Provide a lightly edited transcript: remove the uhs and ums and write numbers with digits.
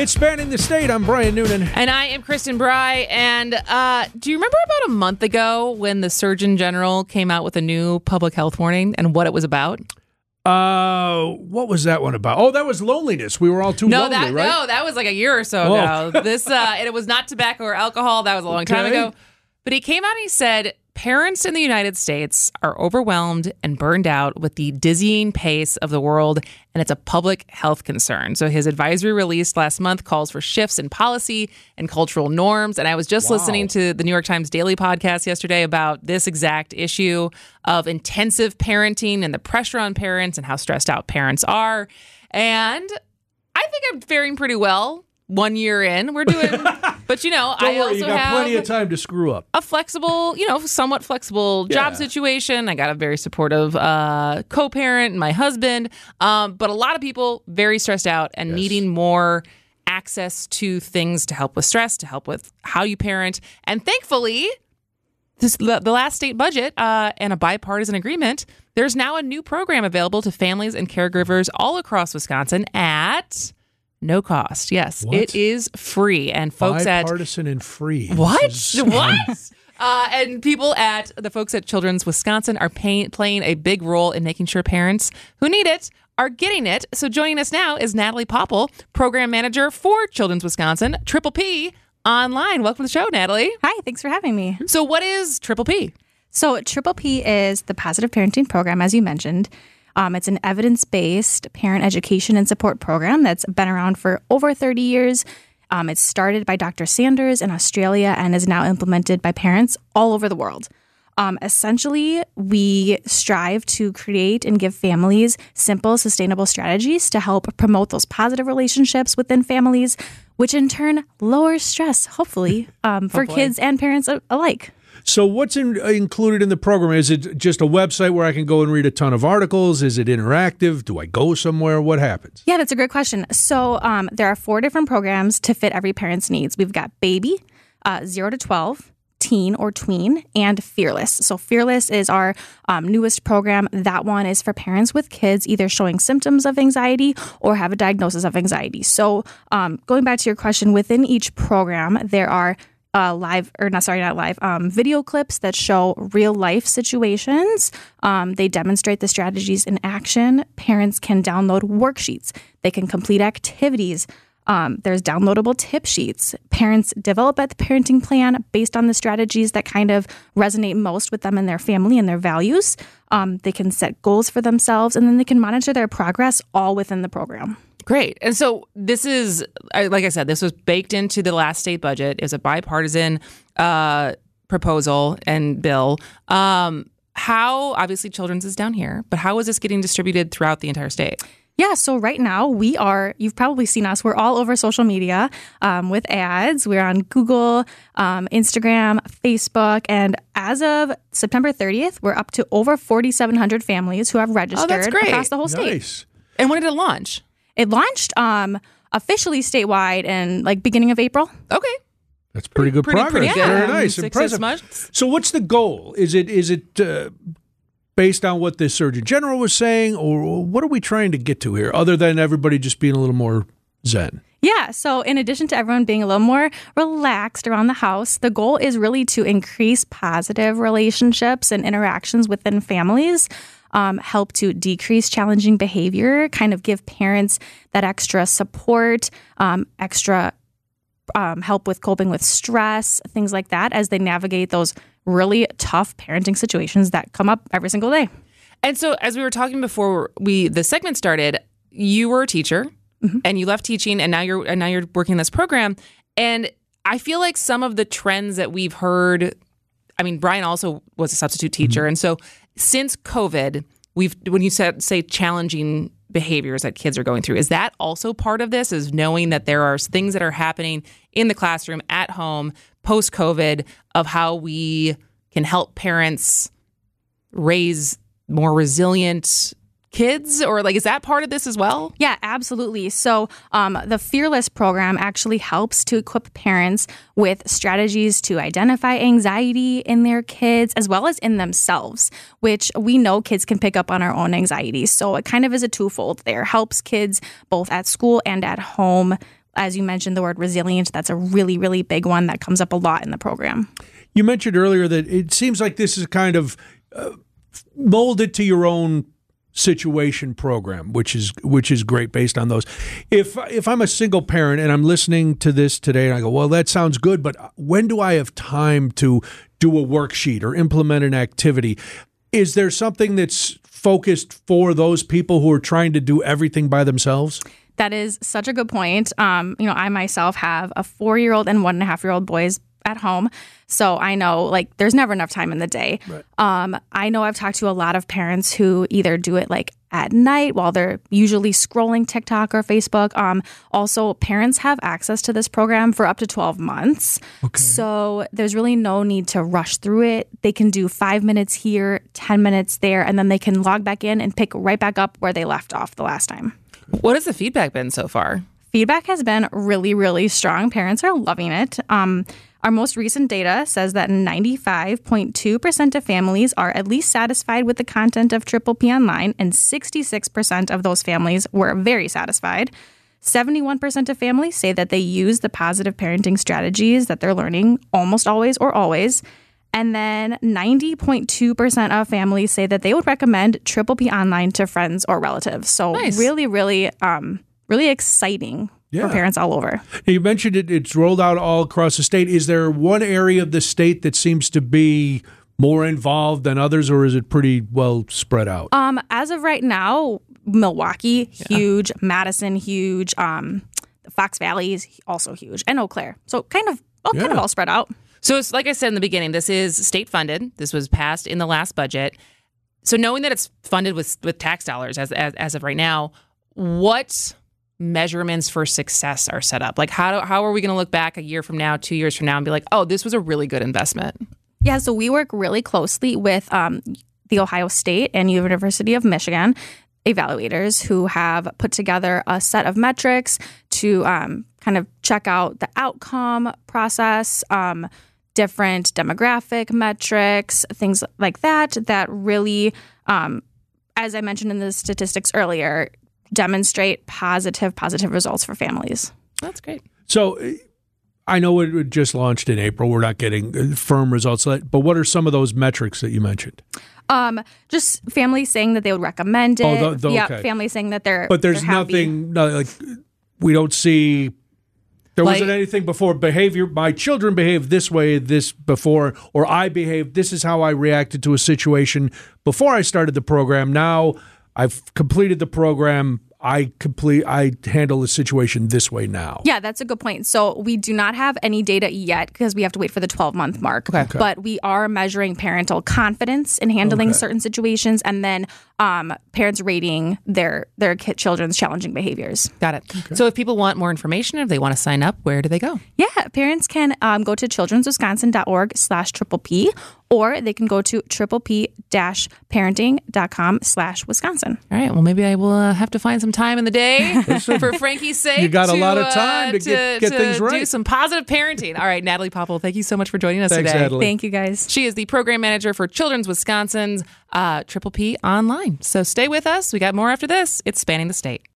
It's Spanning the State. I'm Brian Noonan. And I am Kristen Bry. And do you remember about a month ago when the Surgeon General came out with a new public health warning and what it was about? What was that one about? Oh, that was loneliness. We were all too lonely, right? No, that was like a year or so ago. This and it was not tobacco or alcohol. That was a long time ago. But he came out and he said, parents in the United States are overwhelmed and burned out with the dizzying pace of the world, and it's a public health concern. So his advisory released last month calls for shifts in policy and cultural norms. And I was just listening to the New York Times Daily podcast yesterday about this exact issue of intensive parenting and the pressure on parents and how stressed out parents are. And I think I'm faring pretty well. 1 year in, we're doing, but Don't worry, you got plenty of time to screw up. A flexible, somewhat flexible job situation. I got a very supportive co-parent, my husband, but a lot of people very stressed out and needing more access to things to help with stress, to help with how you parent. And thankfully, the last state budget and a bipartisan agreement, there's now a new program available to families and caregivers all across Wisconsin at no cost. Yes, it is free. And folks bipartisan and free. What? What? And people at the folks at Children's Wisconsin are playing a big role in making sure parents who need it are getting it. So joining us now is Natalie Popple, Program Manager for Children's Wisconsin, Triple P Online. Welcome to the show, Natalie. Hi, thanks for having me. So what is Triple P? So Triple P is the Positive Parenting Program, as you mentioned. It's an evidence-based parent education and support program that's been around for over 30 years. It's started by Dr. Sanders in Australia and is now implemented by parents all over the world. Essentially, we strive to create and give families simple, sustainable strategies to help promote those positive relationships within families, which in turn lowers stress, hopefully, for kids and parents alike. So what's included in the program? Is it just a website where I can go and read a ton of articles? Is it interactive? Do I go somewhere? What happens? Yeah, that's a great question. So there are 4 different programs to fit every parent's needs. We've got Baby, 0 to 12, Teen or Tween, and Fearless. So Fearless is our newest program. That one is for parents with kids either showing symptoms of anxiety or have a diagnosis of anxiety. So going back to your question, within each program, there are video clips that show real life situations. They demonstrate the strategies in action. Parents can download worksheets. They can complete activities. There's downloadable tip sheets. Parents develop a parenting plan based on the strategies that kind of resonate most with them and their family and their values. They can set goals for themselves, and then they can monitor their progress all within the program. Great. And so this is, like I said, this was baked into the last state budget. It was a bipartisan proposal and bill. How, obviously, Children's is down here, but how is this getting distributed throughout the entire state? Yeah, so right now you've probably seen us, we're all over social media with ads. We're on Google, Instagram, Facebook, and as of September 30th, we're up to over 4,700 families who have registered across the whole state. Nice. And when did it launch? It launched officially statewide in beginning of April. Okay. That's pretty good progress. Pretty good. Very nice. 6 Impressive. months. So what's the goal? Is it based on what the Surgeon General was saying, or what are we trying to get to here, other than everybody just being a little more zen? Yeah, so in addition to everyone being a little more relaxed around the house, the goal is really to increase positive relationships and interactions within families, help to decrease challenging behavior, kind of give parents that extra support, extra help with coping with stress, things like that, as they navigate those really tough parenting situations that come up every single day. And so as we were talking before the segment started, you were a teacher and you left teaching and now you're working this program. And I feel like some of the trends that we've heard, I mean, Brian also was a substitute teacher. And so since COVID, when you say challenging behaviors that kids are going through, is that also part of this, is knowing that there are things that are happening in the classroom, at home, post-COVID, of how we can help parents raise more resilient kids? Or is that part of this as well? Yeah, absolutely. So the Fearless program actually helps to equip parents with strategies to identify anxiety in their kids as well as in themselves, which we know kids can pick up on our own anxieties. So it kind of is a twofold there. Helps kids both at school and at home As you mentioned, the word resilient, that's a really, really big one that comes up a lot in the program. You mentioned earlier that it seems like this is kind of molded to your own situation program, which is great based on those. If I'm a single parent and I'm listening to this today and I go, well, that sounds good, but when do I have time to do a worksheet or implement an activity? Is there something that's focused for those people who are trying to do everything by themselves? That is such a good point. I myself have a 4-year-old and 1.5-year-old boys at home. So I know like there's never enough time in the day. Right. I know I've talked to a lot of parents who either do it like at night while they're usually scrolling TikTok or Facebook. Also, parents have access to this program for up to 12 months. Okay. So there's really no need to rush through it. They can do 5 minutes here, 10 minutes there, and then they can log back in and pick right back up where they left off the last time. What has the feedback been so far? Feedback has been really, really strong. Parents are loving it. Our most recent data says that 95.2% of families are at least satisfied with the content of Triple P Online, and 66% of those families were very satisfied. 71% of families say that they use the positive parenting strategies that they're learning almost always or always. And then 90.2% of families say that they would recommend Triple P Online to friends or relatives. So nice. Really, really, really exciting for parents all over. You mentioned it's rolled out all across the state. Is there one area of the state that seems to be more involved than others, or is it pretty well spread out? As of right now, Milwaukee, huge. Madison, huge. Fox Valley is also huge. And Eau Claire. So kind of all spread out. So it's like I said in the beginning, this is state funded. This was passed in the last budget. So knowing that it's funded with tax dollars as of right now, what measurements for success are set up? Like how are we going to look back a year from now, 2 years from now and be like, oh, this was a really good investment? Yeah, so we work really closely with the Ohio State and University of Michigan evaluators who have put together a set of metrics to kind of check out the outcome process, different demographic metrics, things like that really, as I mentioned in the statistics earlier, demonstrate positive results for families. That's great. So I know it just launched in April. We're not getting firm results, but what are some of those metrics that you mentioned? Just families saying that they would recommend it. Okay. Families saying that they're But there's they're happy. like we don't see. There wasn't anything before behavior. My children behaved this way, this before, or I behaved. This is how I reacted to a situation before I started the program. Now I've completed the program. I handle the situation this way now. Yeah, that's a good point. So we do not have any data yet because we have to wait for the 12-month mark. Okay. But we are measuring parental confidence in handling certain situations, and then parents rating their children's challenging behaviors. Got it. Okay. So if people want more information, if they want to sign up, where do they go? Yeah, parents can go to childrenswisconsin.org/PPP, or they can go to PPP-parenting.com/Wisconsin. All right. Well, maybe I will have to find some time in the day for Frankie's sake. You got a lot of time to get things right. Do some positive parenting. All right, Natalie Popple, thank you so much for joining us Thanks, today. Natalie. Thank you, guys. She is the program manager for Children's Wisconsin's Triple P Online. So stay with us. We got more after this. It's Spanning the State.